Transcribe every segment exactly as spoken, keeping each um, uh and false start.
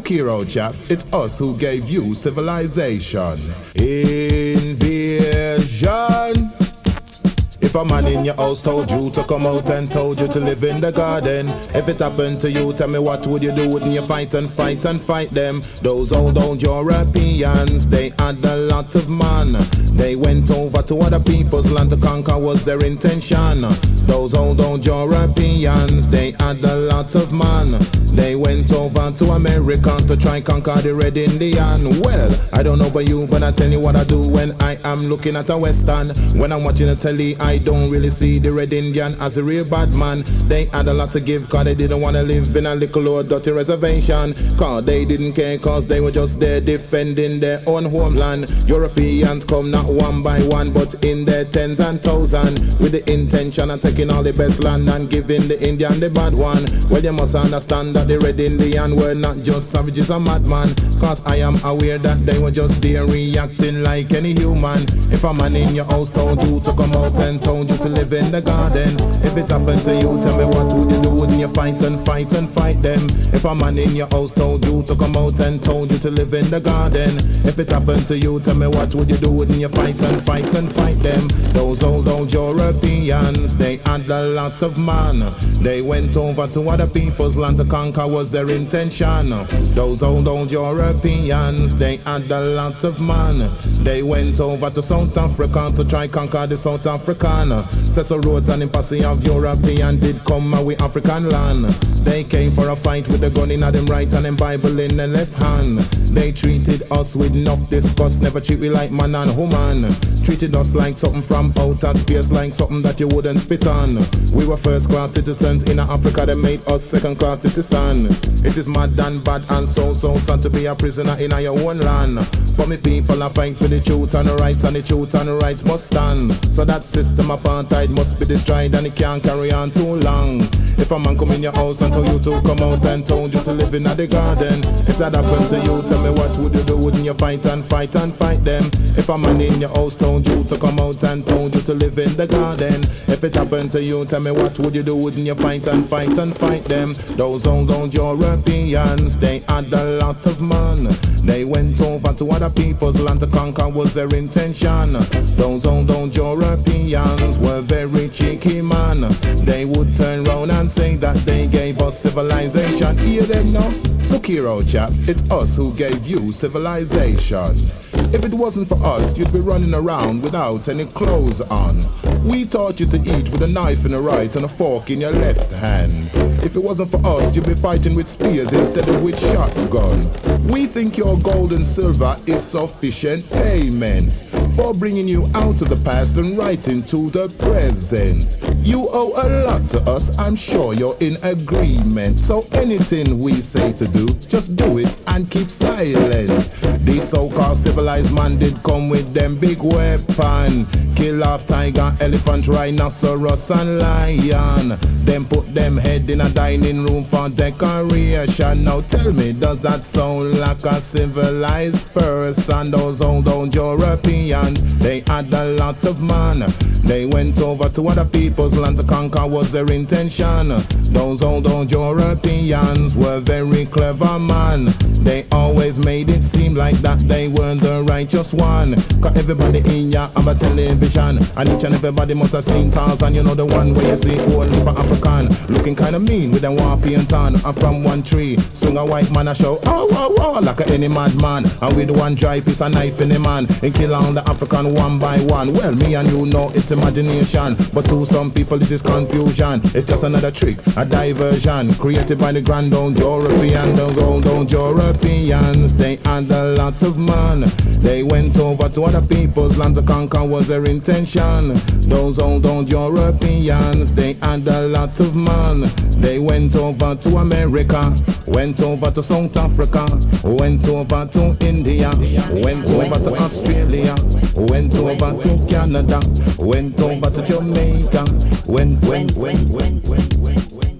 here, old chap, it's us who gave you civilization. Invasion. If a man in your house told you to come out and told you to live in the garden, if it happened to you, tell me what would you do? Wouldn't you fight and fight and fight them? Those old old Europeans, they had a lot of man. They went over to other people's land to conquer was their intention. Those old old Europeans, they had a lot of man. They went over to America to try conquer the Red Indian. Well, I don't know about you, but I tell you what I do when I am looking at a Western. When I'm watching a telly, I don't really see the Red Indian as a real bad man. They had a lot to give cause they didn't want to live in a little old dirty reservation. Cause they didn't care cause they were just there defending their own homeland. Europeans come not one by one but in their tens and thousands with the intention of taking all the best land and giving the Indian the bad one. Well, you must understand that the Red Indian were not just savages or madman, cause I am aware that they were just there reacting like any human. If a man in your house told you to come out and told you to live in the garden, if it happened to you, tell me what would you do? Wouldn't you fight and fight and fight them? If a man in your house told you to come out and told you to live in the garden, if it happened to you, tell me what would you do? Wouldn't you fight and fight and fight them? Those old old Europeans, they had a lot of man. They went over to other people's land to conquer was their intention. Those old old Europeans, they had a lot of man. They went over to South Africa to try conquer the South African. Cecil Rhodes and the posse of European did come with African land. They came for a fight with a gun in them right and them Bible in the left hand. They treated us with enough disgust, never treat we like man and woman. Treated us like something from outer space, like something that you wouldn't spit on. We were first class citizens in Africa, they made us second class citizens. It is mad and bad and so so sad to be a prisoner in your own land. But me people are fight for the truth and the rights, and the truth and the rights must stand. So that system apartheid must be destroyed and it can't carry on too long. If a man come in your house and told you to come out and told you to live in the garden, if that happened to you, tell me what would you do? Wouldn't you fight and fight and fight them? If a man in your house told you to come out and told you to live in the garden, if it happened to you, tell me what would you do? Wouldn't you fight and fight and fight them? Those old old Europeans, they had a lot of man. They went over to other people's land to conquer was their intention. Those old old Europeans were very cheeky man. They would turn round and say that they gave us civilization. Hear them now? Look here, old chap, it's us who gave you civilization. If it wasn't for us, you'd be running around without any clothes on. We taught you to eat with a knife in the right and a fork in your left hand. If it wasn't for us, you'd be fighting with spears instead of with shotgun. We think your gold and silver is sufficient payment for bringing you out of the past and right into the present. You owe a lot to us, I'm sure you're in agreement. So anything we say to do, just do it and keep silent. These so-called civilized man did come with them big weapon. Kill off tiger, elephant, rhinoceros and lion. Then put them head in a dining room for decoration. Now tell me, does that sound like a civilized person? Those old old Europeans, they had a lot of man. They went over to other people's land to conquer was their intention. Those old old Europeans were very clever man. They always made it seem like that they were the righteous one. Cause everybody in ya have a television, and each and everybody must have seen Tarzan. You know the one where you see only for African, looking kinda mean with them war paint on. And from one tree, swing a white man a show, oh, oh, oh, like a any madman. And with one dry piece of knife in the man, and kill all the African one by one. Well, me and you know it's imagination, but to some people this is confusion. It's just another trick, a diversion, created by the grand old European. Those old old Europeans, they had a lot of man. They went over to other people's land to conquer was their intention. Those old old Europeans, they had a lot of man. They went over to America, went over to South Africa, went over to India, went over to Australia, went over to Canada, went over to Jamaica, went, went, went, went, went, went, went.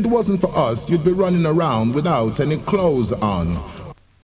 wasn't for us, you'd be running around without any clothes on.